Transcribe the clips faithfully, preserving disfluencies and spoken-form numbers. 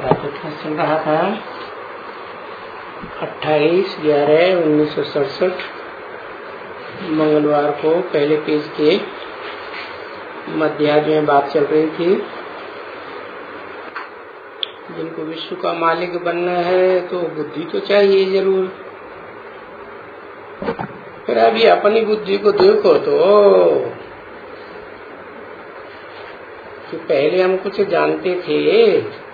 चल रहा था अट्ठाईस ग्यारह उन्नीस सौ सड़सठ मंगलवार को पहले पेज के मध्याह्न में बात चल रही थी। जिनको विश्व का मालिक बनना है तो बुद्धि तो चाहिए जरूर। फिर अभी अपनी बुद्धि को देखो तो कि पहले हम कुछ जानते थे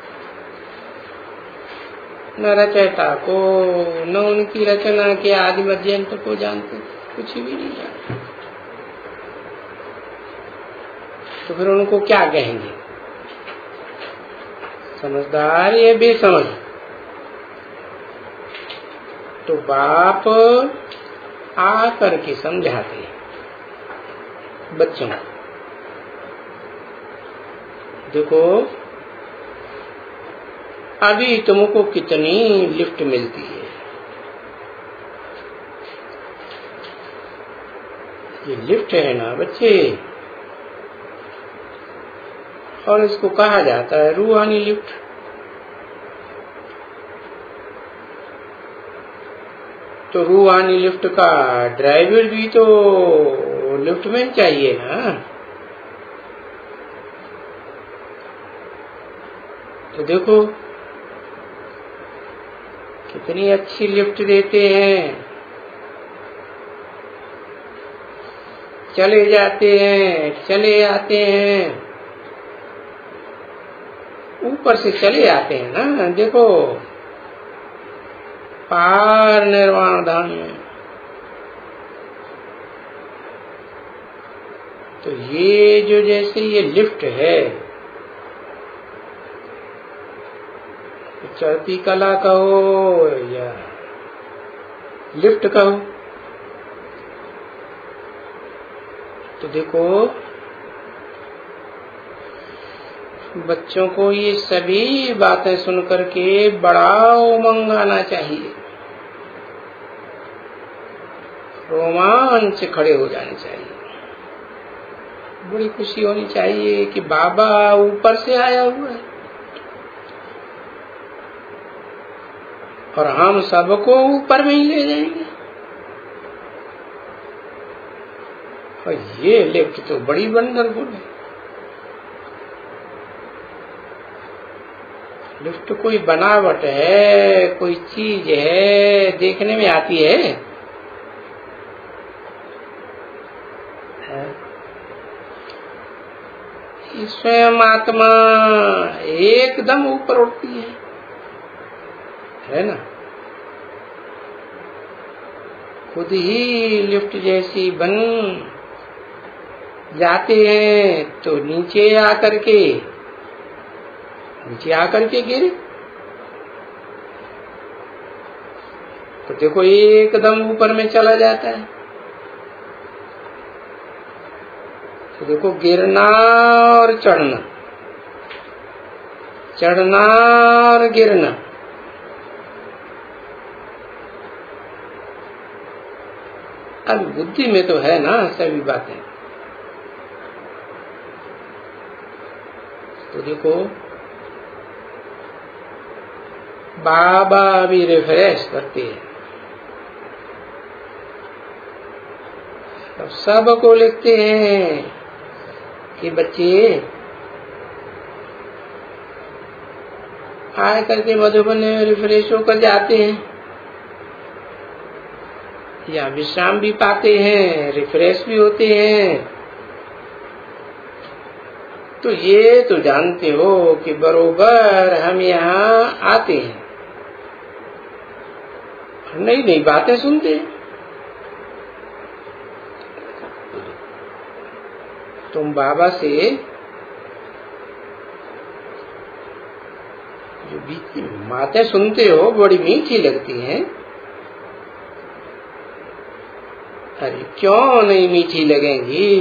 न रचयिता को न उनकी रचना के आदि मध्यंत को जानते, कुछ भी नहीं जानते। तो फिर उनको क्या कहेंगे, समझदार या बेसमझ? तो बाप आ करके समझाते बच्चों को, देखो अभी तुमको कितनी लिफ्ट मिलती है। ये लिफ्ट है ना बच्चे, और इसको कहा जाता है रूहानी लिफ्ट। तो रूहानी लिफ्ट का ड्राइवर भी तो लिफ्टमैन चाहिए ना। तो देखो कितनी अच्छी लिफ्ट देते हैं, चले जाते हैं चले आते हैं, ऊपर से चले आते हैं ना। देखो पार निर्वाण धाम में। तो ये जो जैसे ये लिफ्ट है, चढ़ती कला कहो या लिफ्ट कहो, तो देखो बच्चों को ये सभी बातें सुन करके बड़ा उमंग आना चाहिए, रोमांच खड़े हो जाने चाहिए, बड़ी खुशी होनी चाहिए कि बाबा ऊपर से आया हुआ है और हम सबको ऊपर में ही ले जाएंगे। और ये लिफ्ट तो बड़ी वंडरफुल है। लिफ्ट कोई बनावट है, कोई चीज है, देखने में आती है, स्वयं आत्मा एकदम ऊपर उठती है, है ना। खुद ही लिफ्ट जैसी बन जाते हैं तो नीचे आकर के नीचे आकर के गिरे। तो देखो एकदम ऊपर में चला जाता है। तो देखो गिरना और चढ़ना, चढ़ना और गिरना, अब बुद्धि में तो है ना सभी बातें। तो देखो बाबा भी रिफ्रेश करते हैं, तो सबको लिखते हैं कि बच्चे आए करके मधुबन में रिफ्रेश होकर जाते हैं या विश्राम भी पाते हैं, रिफ्रेश भी होते हैं। तो ये तो जानते हो कि बरोबर हम यहाँ आते हैं, नई नई बातें सुनते हैं। तुम बाबा से जो बीती बातें सुनते हो बड़ी मीठी लगती हैं। अरे क्यों नहीं मीठी लगेंगी?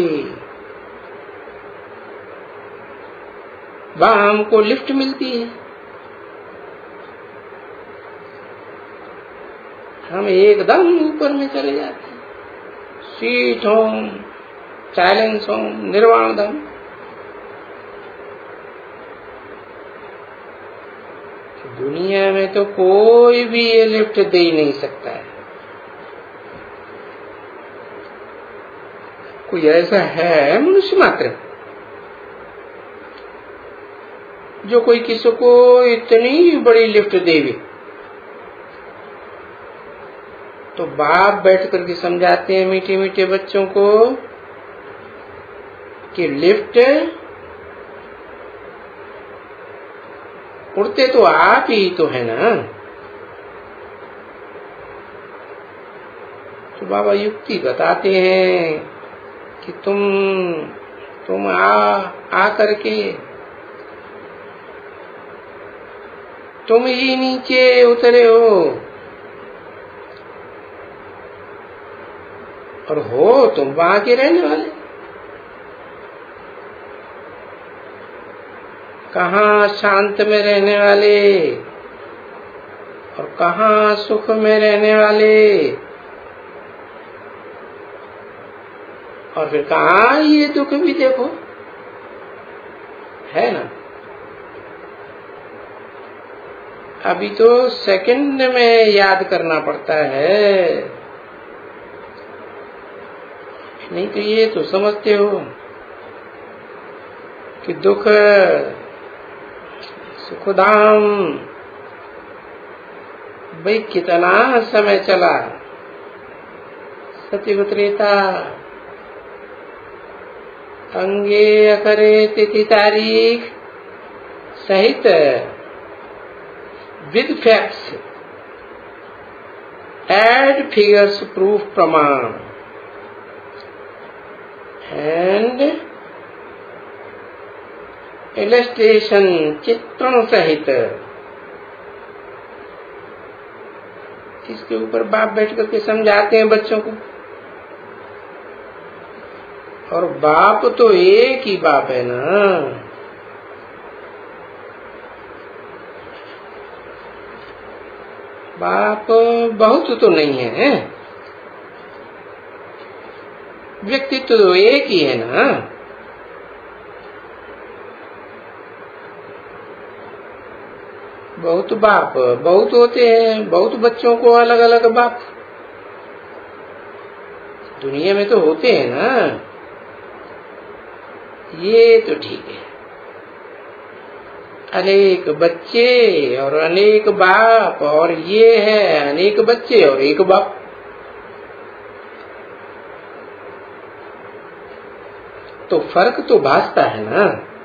वहाँ हमको लिफ्ट मिलती है, हम एकदम ऊपर में चले जाते हैं, स्वीट होम, साइलेंस होम, निर्वाण धाम। दुनिया में तो कोई भी ये लिफ्ट दे ही नहीं सकता है। कोई ऐसा है मनुष्य मात्र जो कोई किसी को इतनी बड़ी लिफ्ट देवे? तो बाप बैठ करके समझाते हैं मीठे मीठे बच्चों को कि लिफ्ट उड़ते तो आप ही तो है ना। तो बाबा युक्ति बताते हैं कि तुम तुम आ आ करके तुम ही नीचे उतरे हो और हो तुम वहां के रहने वाले। कहाँ शांत में रहने वाले और कहाँ सुख में रहने वाले, और फिर कहाँ ये दुख भी देखो, है ना। अभी तो सेकंड में याद करना पड़ता है, नहीं तो ये तो समझते हो कि दुख सुखधाम भाई कितना समय चला, सत्युग त्रेता, अंगे अकरे तिथि तारीख सहित with facts, add figures, proof, प्रमाण and illustration, चित्रण सहित। इसके ऊपर बाप बैठ करके समझाते हैं बच्चों को। और बाप तो एक ही बाप है ना। बाप बहुत तो नहीं है, व्यक्तित्व तो एक ही है ना। बहुत बाप बहुत होते हैं, बहुत बच्चों को अलग अलग बाप दुनिया में तो होते हैं ना। ये तो ठीक है, अनेक बच्चे और अनेक बाप, और ये है अनेक बच्चे और एक बाप। तो फर्क तो भासता है ना।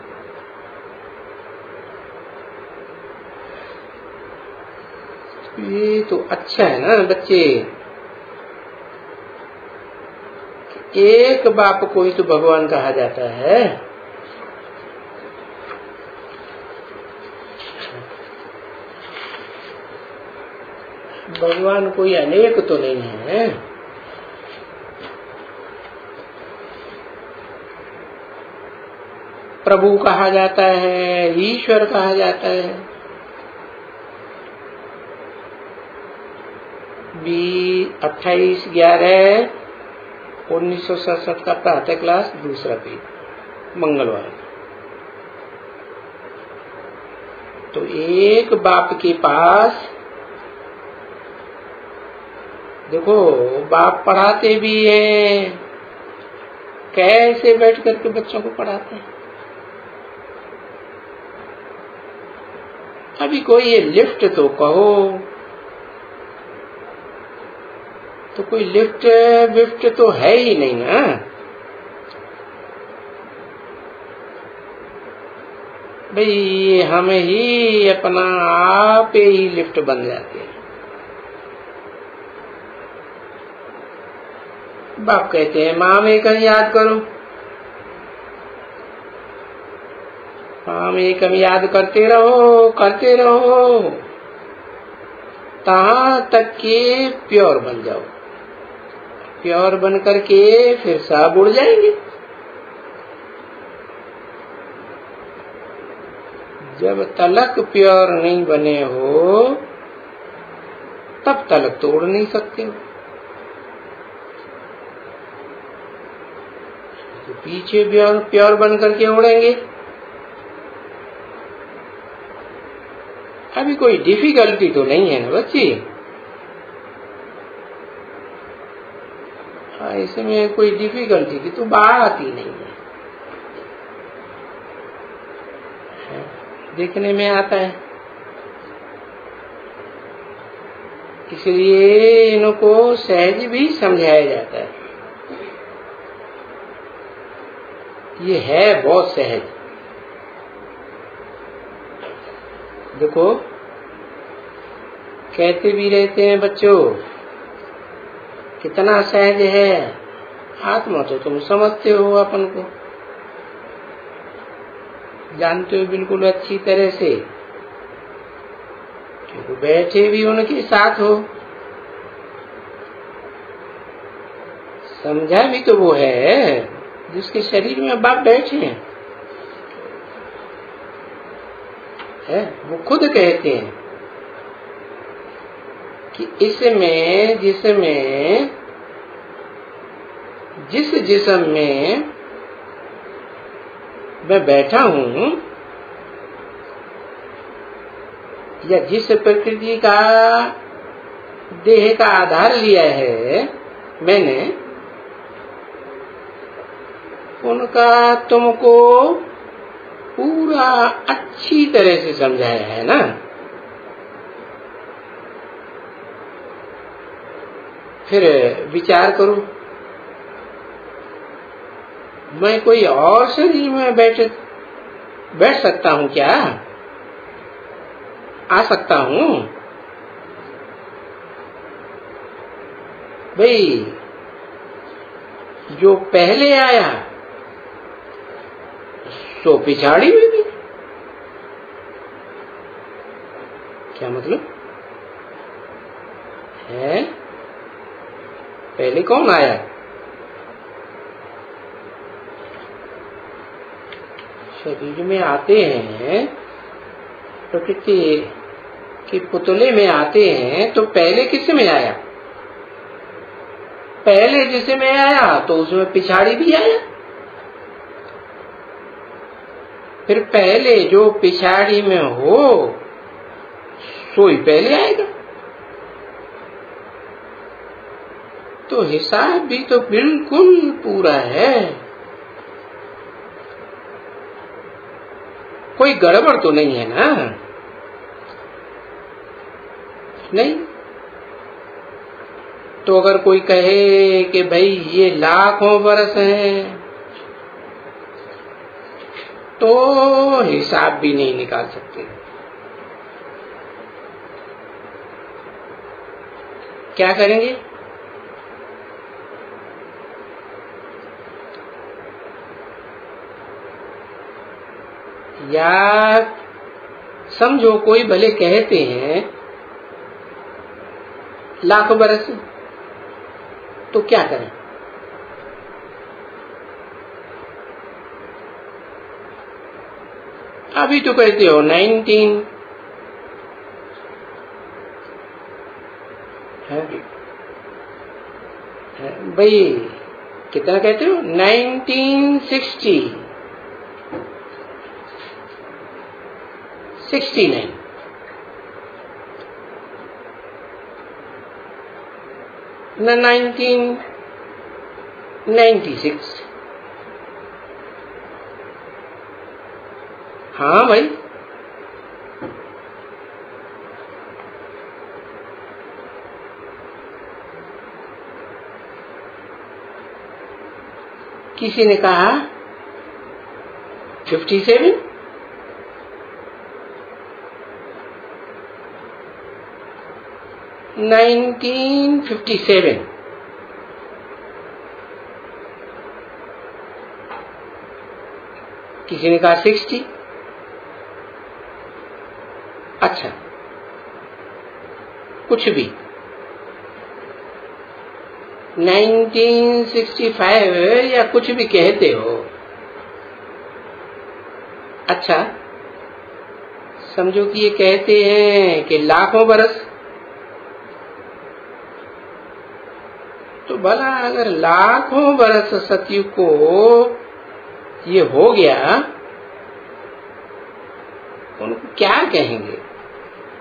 ये तो अच्छा है ना बच्चे, एक बाप को ही तो भगवान कहा जाता है। भगवान कोई अनेक तो नहीं है। प्रभु कहा जाता है, ईश्वर कहा जाता है। बी अट्ठाईस ग्यारह उन्नीस सौ सड़सठ का प्रातः क्लास, दूसरा पेज, मंगलवार। तो एक बाप के पास देखो, बाप पढ़ाते भी हैं, कैसे बैठ करके बच्चों को पढ़ाते हैं। अभी कोई ये लिफ्ट तो कहो, तो कोई लिफ्ट विफ्ट तो है ही नहीं ना। भाई हम ही अपना आप ही लिफ्ट बन जाते हैं। बाप कहते हैं माँ में कहीं याद करो, माँ में कहीं याद करते रहो करते रहो तहाँ तक के प्योर बन जाओ। प्योर बन करके फिर सब उड़ जाएंगे। जब तलक प्योर नहीं बने हो तब तलक तो उड़ नहीं सकते हो। तो पीछे प्योर प्योर बन करके उड़ेंगे। अभी कोई डिफिकल्टी तो नहीं है ना बच्ची? इसमें कोई डिफिकल्टी की तो बात ही नहीं है, देखने में आता है। इसलिए इनको सहज भी समझाया जाता है। ये है बहुत सहज। देखो कहते भी रहते हैं बच्चों, कितना सहज है आत्मा, तो तुम समझते हो, अपन को जानते हो बिल्कुल अच्छी तरह से, क्योंकि बैठे भी उनके साथ हो। समझा भी तो वो है जिसके शरीर में बाप बैठे हैं, है? वो खुद कहते हैं कि इसमें जिसमें जिस जिस्म में मैं बैठा हूँ या जिस प्रकृति का देह का आधार लिया है मैंने, उनका तुमको पूरा अच्छी तरह से समझाया है ना। फिर विचार करो, मैं कोई और शरीर में बैठ बैठ सकता हूँ क्या? आ सकता हूँ? भाई जो पहले आया सो पिछाड़ी में भी, क्या मतलब है? पहले कौन आया? शरीर में आते हैं, प्रकृति के पुतले में आते हैं, तो पहले किस में आया? पहले जिसमें आया तो उसमें पिछाड़ी भी आया। फिर पहले जो पिछाड़ी में हो सो ही पहले आएगा। तो हिसाब भी तो बिल्कुल पूरा है, कोई गड़बड़ तो नहीं है ना? नहीं। तो अगर कोई कहे कि भाई ये लाखों वर्ष हैं, तो हिसाब भी नहीं निकाल सकते। क्या करेंगे? या समझो कोई भले कहते हैं लाख बरस, तो क्या करें? अभी तो कहते हो नाइनटीन है भाई, कितना कहते हो? Nineteen sixty sixty nine. न नाइनटीन नाइन्टी सिक्स। हाँ भाई, किसी ने कहा fifty seven, nineteen fifty seven. किसी ने कहा सिक्सटी। अच्छा, कुछ भी, नाइनटीन सिक्सटी फाइव या कुछ भी कहते हो। अच्छा, समझो कि ये कहते हैं कि लाखों बरस, तो भला अगर लाखों बरस सतयुग को ये हो गया, उनको क्या कहेंगे?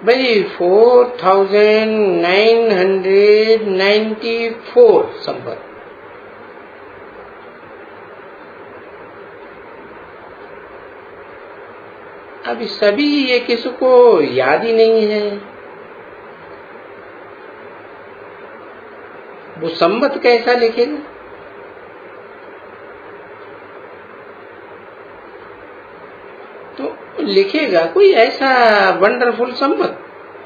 भाई four thousand nine hundred ninety four संवत। अभी सभी ये किसी को याद ही नहीं है। वो संवत कैसा लिखेगा? तो लिखेगा कोई ऐसा वंडरफुल संवत,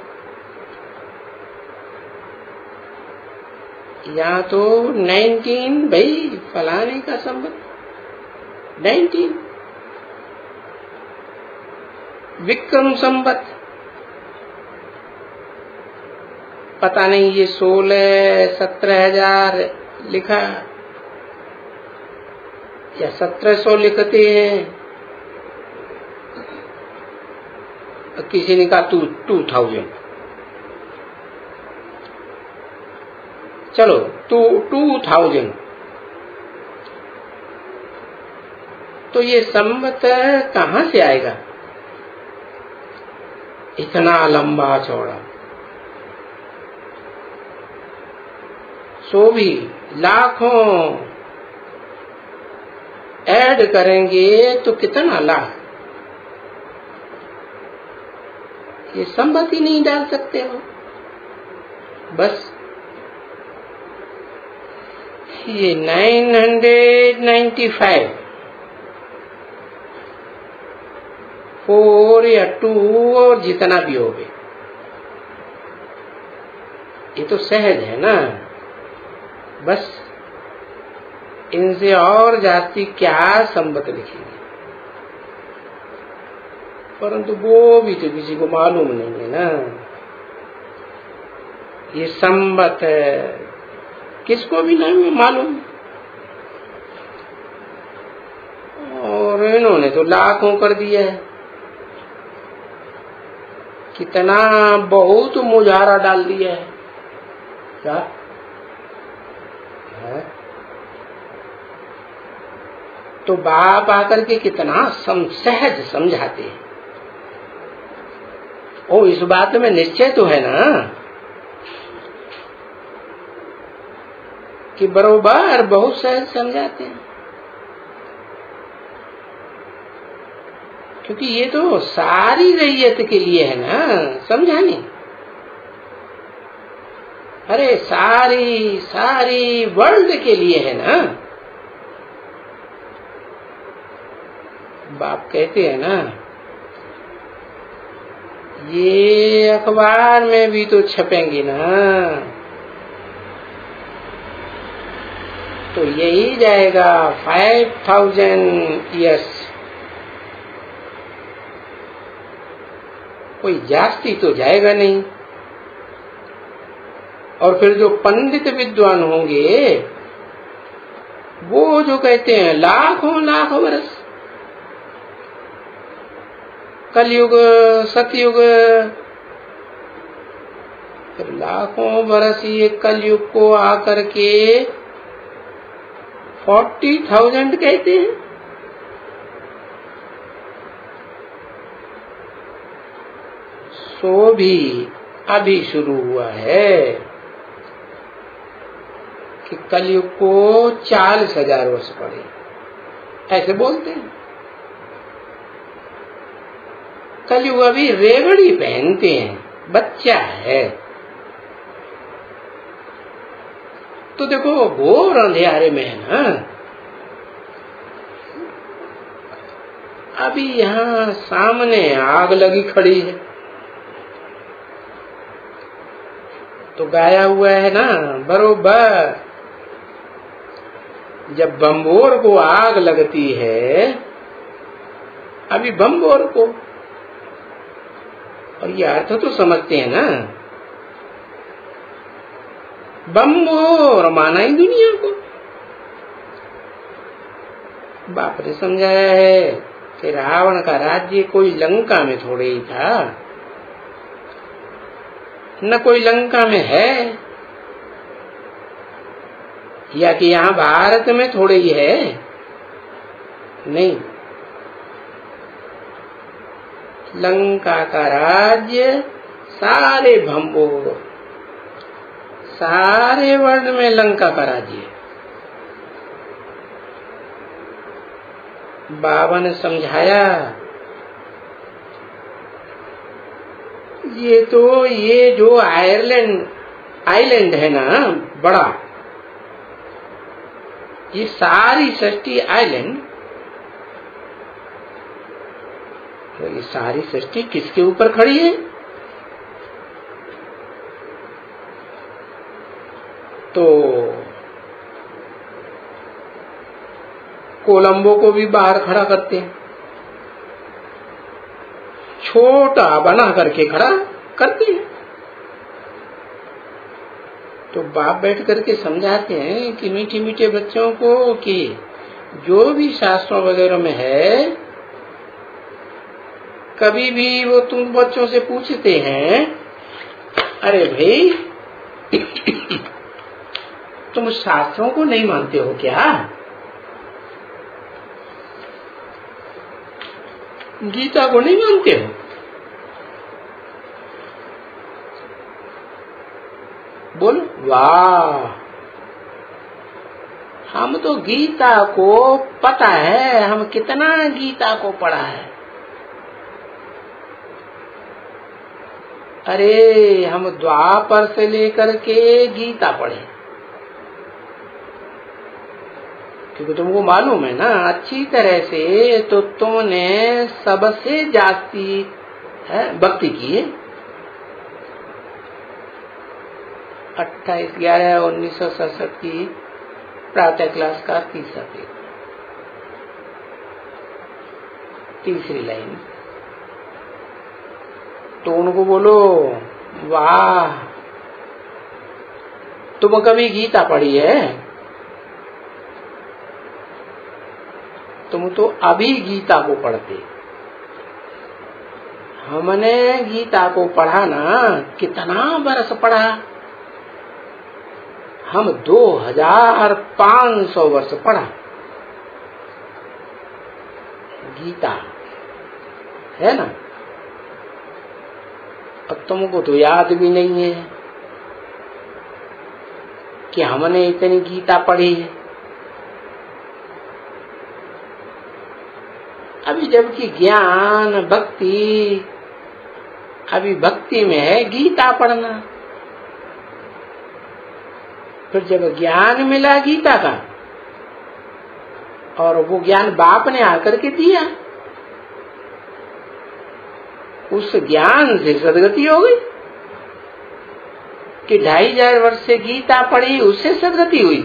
या तो नाइनटीन, भाई फलाने का संवत नाइनटीन, विक्रम संवत, पता नहीं ये सोलह सत्रह हजार लिखा या सत्रह सौ लिखते हैं, किसी ने कहा टू टू थाउजेंड, चलो टू टू थाउजेंड। तो ये संवत कहाँ से आएगा इतना लंबा चौड़ा? सो भी लाखों ऐड करेंगे तो कितना लाख, ये संवत ही नहीं डाल सकते हो। बस ये nine hundred ninety five, four या टू और जितना भी हो गए, ये तो सहज है ना। बस इनसे और जाती क्या संवत लिखेंगे, परंतु वो भी तो किसी को मालूम नहीं है ना। ये संवत किसको भी नहीं मालूम, और इन्होंने तो लाखों कर दिया है। कितना बहुत मुजारा डाल दिया है क्या है? तो बाप आकर के कितना सम, सहज समझाते हैं। ओ इस बात में निश्चय तो है ना कि बरोबर बहुत सहज समझाते हैं, क्योंकि ये तो सारी रैयत के लिए है ना समझाने। अरे सारी सारी वर्ल्ड के लिए है ना। बाप कहते हैं ना ये अखबार में भी तो छपेंगे ना, तो यही जाएगा फाइव थाउजेंड ईयर्स, कोई जास्ती तो जाएगा नहीं। और फिर जो पंडित विद्वान होंगे वो जो कहते हैं लाखों लाख वर्ष, कलयुग सतयुग, फिर लाखों वर्ष ये कलयुग को आकर के फोर्टी थाउजेंड कहते हैं। सो भी अभी शुरू हुआ है कि कलयुग को चालीस हजार वर्ष पड़े, ऐसे बोलते हैं। कलयुग अभी रेवड़ी पहनते हैं, बच्चा है। तो देखो घोर अंधेरे में है ना। अभी यहाँ सामने आग लगी खड़ी है, तो गाया हुआ है ना बरोबर जब बम्बोर को आग लगती है, अभी बम्बोर को, और ये अर्थ तो समझते हैं ना, बम्बोर माना ही दुनिया को। बाप ने समझाया है कि रावण का राज्य कोई लंका में थोड़े ही था, न कोई लंका में है, या कि यहाँ भारत में थोड़े ही है, नहीं। लंका का राज्य सारे भंबो, सारे वर्ण में लंका का राज्य है। बाबा ने समझाया, ये तो ये जो आयरलैंड आइलैंड है ना बड़ा, ये सारी सृष्टि आइलैंड, तो ये सारी सृष्टि किसके ऊपर खड़ी है? तो कोलंबो को भी बाहर खड़ा करते हैं, छोटा बना करके खड़ा करते हैं। तो बाप बैठ करके समझाते हैं कि मीठे मीठे बच्चों को कि जो भी शास्त्रों वगैरह में है, कभी भी वो तुम बच्चों से पूछते हैं, अरे भाई तुम शास्त्रों को नहीं मानते हो क्या? गीता को नहीं मानते हो? बोलो वाह, हम तो गीता को पता है, हम कितना गीता को पढ़ा है। अरे हम द्वापर से लेकर के गीता पढ़े, क्योंकि तुमको मालूम है ना अच्छी तरह से, तो तुमने सबसे जास्ती भक्ति की है। अट्ठाईस ग्यारह उन्नीस सौ सड़सठ की प्रातः क्लास का तीसरा पेज, तीसरी लाइन। तो उनको बोलो वाह, तुम कभी गीता पढ़ी है? तुम तो अभी गीता को पढ़ते, हमने गीता को पढ़ा ना कितना बरस पढ़ा, हम दो हजार पांच सौ वर्ष पढ़ा गीता, है ना? अब तुमको तो याद भी नहीं है कि हमने इतनी गीता पढ़ी है। अभी जबकि ज्ञान भक्ति, अभी भक्ति में है गीता पढ़ना। फिर जब ज्ञान मिला गीता का, और वो ज्ञान बाप ने आकर के दिया, उस ज्ञान से सदगति हो गई कि ढाई हजार वर्ष से गीता पढ़ी, उससे सदगति हुई।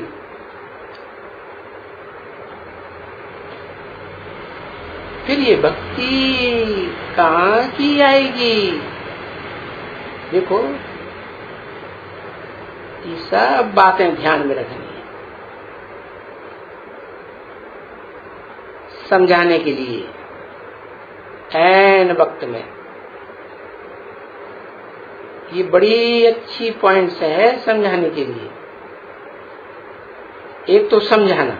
फिर ये भक्ति कहाँ की आएगी? देखो ये सब बातें ध्यान में रखनी है, समझाने के लिए ऐन वक्त में। ये बड़ी अच्छी पॉइंट्स है समझाने के लिए। एक तो समझाना,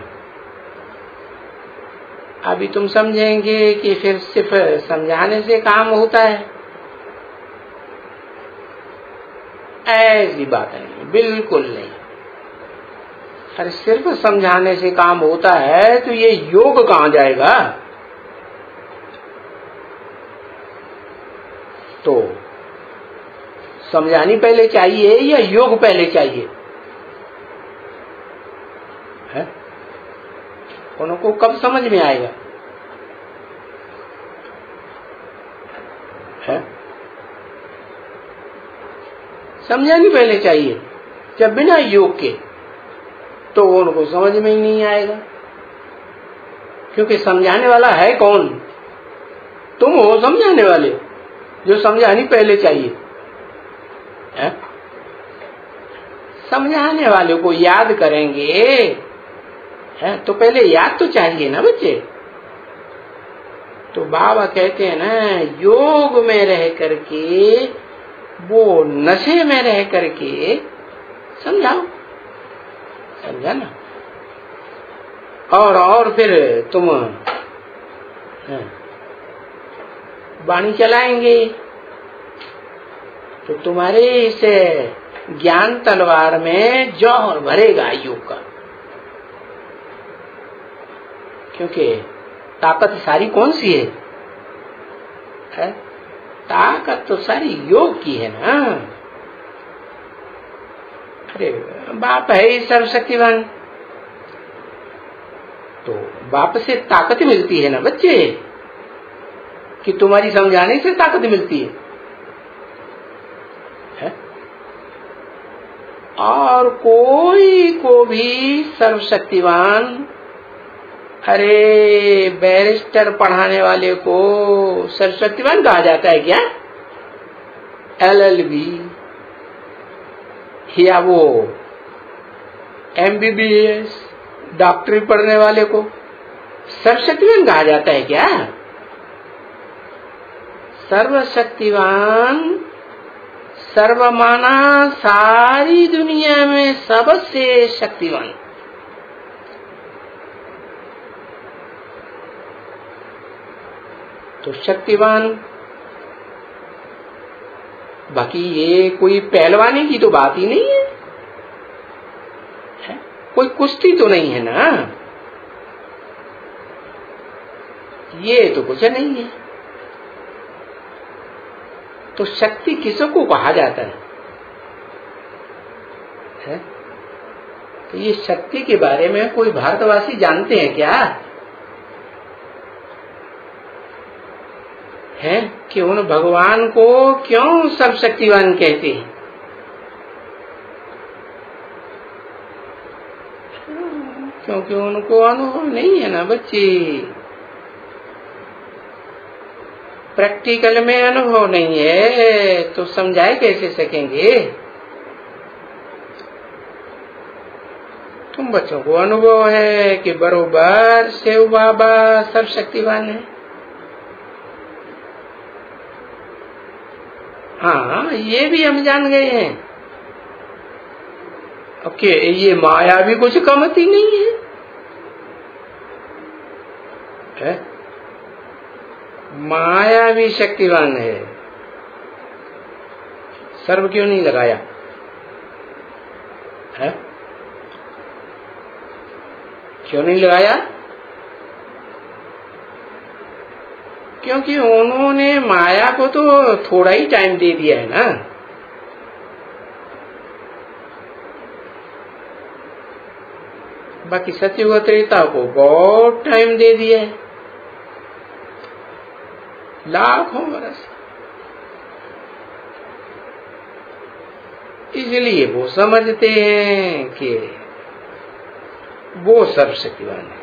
अभी तुम समझेंगे कि फिर सिर्फ समझाने से काम होता है, ऐसी बात नहीं, बिल्कुल नहीं। अरे सिर्फ समझाने से काम होता है तो ये योग कहाँ जाएगा? तो समझानी पहले चाहिए या योग पहले चाहिए? है? उनको कब समझ में आएगा? है? समझानी पहले चाहिए, जब बिना योग के तो उनको समझ में ही नहीं आएगा। क्योंकि समझाने वाला है कौन? तुम हो समझाने वाले, जो समझानी पहले चाहिए। है? समझाने वाले को याद करेंगे, है? तो पहले याद तो चाहिए ना बच्चे। तो बाबा कहते हैं ना, योग में रह करके, वो नशे में रह करके समझाओ, समझा ना? और और फिर तुम वाणी चलाएंगे, तो तुम्हारे इस ज्ञान तलवार में जौहर भरेगा योग का, क्योंकि ताकत सारी कौन सी है, है? ताकत तो सारी योग की है ना। अरे बाप है ही सर्वशक्तिवान, तो बाप से ताकत मिलती है ना बच्चे, कि तुम्हारी समझाने से ताकत मिलती है, है? और कोई को भी सर्वशक्तिवान, अरे बैरिस्टर पढ़ाने वाले को सर्वशक्तिवान कहा जाता है क्या? एल एल बी या वो एम बी बी एस डॉक्टरी पढ़ने वाले को सर्वशक्तिवान कहा जाता है क्या? सर्वशक्तिवान सर्वमाना सारी दुनिया में सबसे शक्तिवान। तो शक्तिवान, बाकी ये कोई पहलवानी की तो बात ही नहीं है, है? कोई कुश्ती तो नहीं है ना, ये तो कुछ नहीं है। तो शक्ति किसको कहा जाता है, है? तो ये शक्ति के बारे में कोई भारतवासी जानते हैं क्या, है? कि उन भगवान को क्यों सर्वशक्तिवान कहते हैं? क्योंकि उनको अनुभव नहीं है ना बच्चे, प्रैक्टिकल में अनुभव नहीं है, तो समझाए कैसे सकेंगे? तुम बच्चों को अनुभव है कि बरोबर शिव बाबा सर्वशक्तिवान है। हाँ, ये भी हम जान गए हैं कि ये माया भी कुछ कमती नहीं है, है? माया भी शक्तिवान है। सर्व क्यों नहीं लगाया, है? क्यों नहीं लगाया? क्योंकि उन्होंने माया को तो थोड़ा ही टाइम दे दिया है ना। बाकी सत्युग त्रेता को बहुत टाइम दे दिया है, लाखों वर्ष। इसलिए वो समझते हैं कि वो सर्वशक्तिवान है।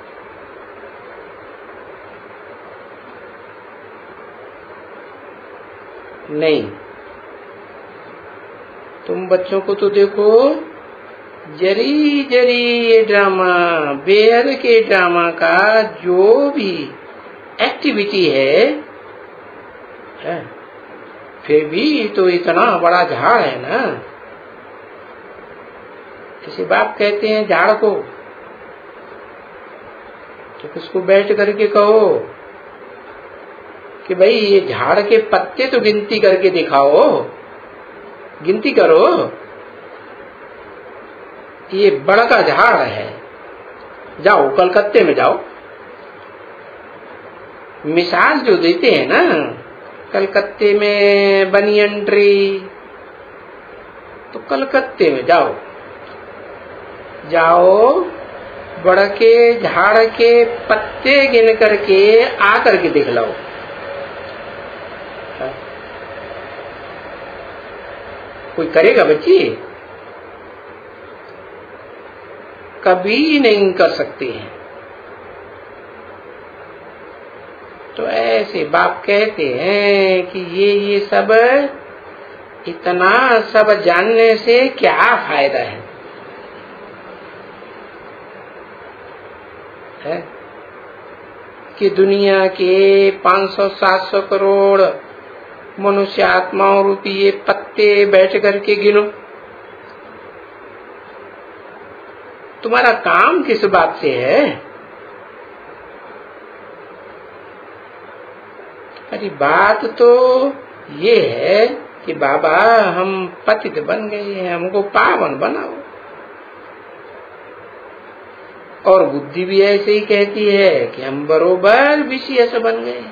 नहीं, तुम बच्चों को तो देखो, जरी जरी ये ड्रामा, बेहद के ड्रामा का जो भी एक्टिविटी है, है, फिर भी तो इतना बड़ा झाड़ है ना। किसी बाप कहते हैं झाड़ को, तो किसको बैठ करके कहो कि भाई ये झाड़ के पत्ते तो गिनती करके दिखाओ, गिनती करो, ये बड़ा का झाड़ है, जाओ कलकत्ते में जाओ। मिसाल जो देते हैं ना, कलकत्ते में बनियन ट्री, तो कलकत्ते में जाओ, जाओ बड़ के झाड़ के पत्ते गिन करके आकर के दिख लो। कोई करेगा बच्ची? कभी नहीं कर सकते हैं। तो ऐसे बाप कहते हैं कि ये ये सब इतना सब जानने से क्या फायदा है, है? कि दुनिया के पाँच सौ सात सौ करोड़ मनुष्य आत्माओं रूपी ये पत्ते बैठ करके गिनो। तुम्हारा काम किस बात से है? अरे बात तो ये है कि बाबा हम पतित बन गए हैं, हमको पावन बनाओ। और बुद्धि भी ऐसे ही कहती है कि हम बरोबर विषयस बन गए,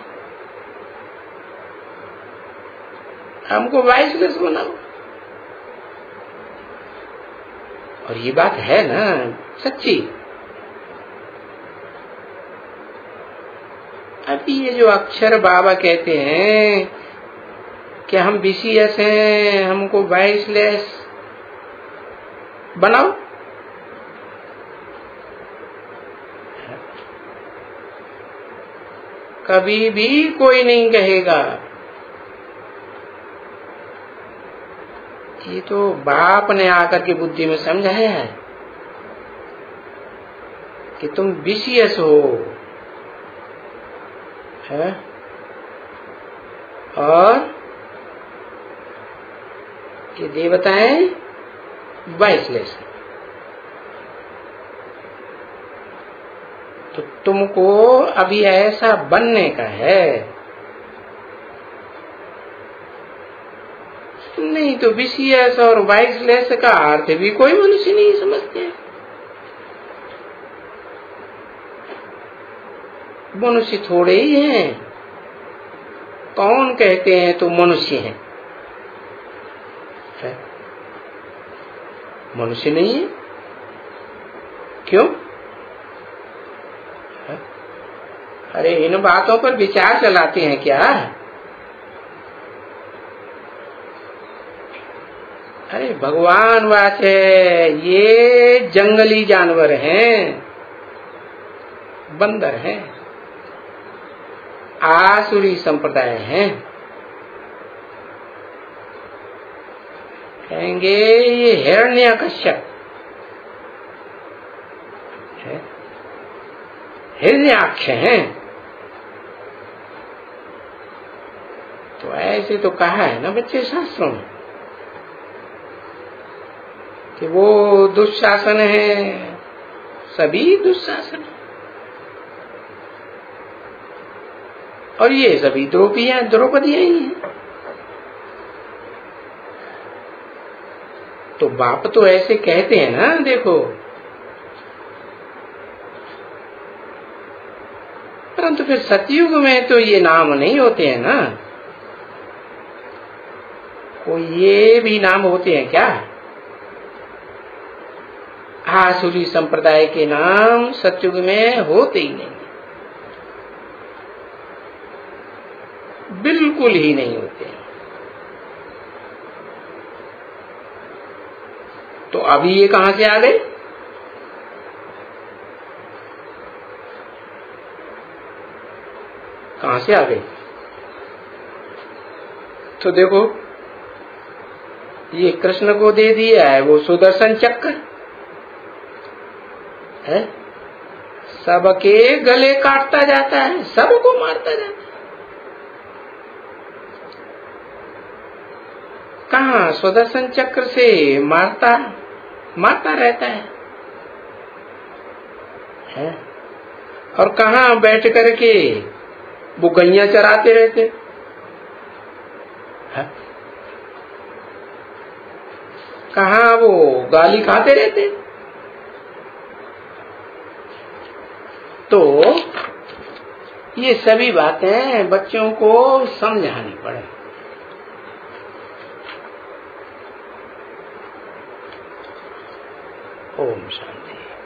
हमको वाइसलेस बनाओ। और ये बात है ना सच्ची। अभी ये जो अक्षर बाबा कहते हैं कि हम विषयस हैं, हमको वाइसलेस बनाओ, कभी भी कोई नहीं कहेगा। ये तो बाप ने आकर के बुद्धि में समझाया है कि तुम विषयस हो, है? और ये देवताएं वाइसलेस है। तो तुमको अभी ऐसा बनने का है, नहीं तो विषयस और वाइसलेस का अर्थ भी कोई मनुष्य नहीं समझते। मनुष्य थोड़े ही हैं, कौन कहते हैं तो मनुष्य हैं, है? मनुष्य नहीं है, क्यों? है? अरे इन बातों पर विचार चलाते हैं क्या? अरे भगवान वाच है, ये जंगली जानवर हैं, बंदर हैं, आसुरी संप्रदाय हैं। कहेंगे ये हिरण्यकश्यप है, हिरण्याक्ष हैं। तो ऐसे तो कहा है ना बच्चे शास्त्रों में कि वो दुशासन है, सभी दुशासन है। और ये सभी द्रौपदियां द्रौपदियां ही हैं। तो बाप तो ऐसे कहते हैं ना, देखो, परंतु फिर सतयुग में तो ये नाम नहीं होते हैं ना। कोई ये भी नाम होते हैं क्या? आसुरी संप्रदाय के नाम सतयुग में होते ही नहीं, बिल्कुल ही नहीं होते। तो अभी ये कहां से आ गए? कहां से आ गए? तो देखो, ये कृष्ण को दे दिया है वो सुदर्शन चक्र है, सबके गले काटता जाता है, सबको मारता जाता है। कहाँ सुदर्शन चक्र से मारता मारता रहता है, है? और कहाँ बैठ करके वो गैया चराते रहते है? कहाँ वो गाली खाते रहते। तो ये सभी बातें बच्चों को समझानी पड़े। ओम शांति।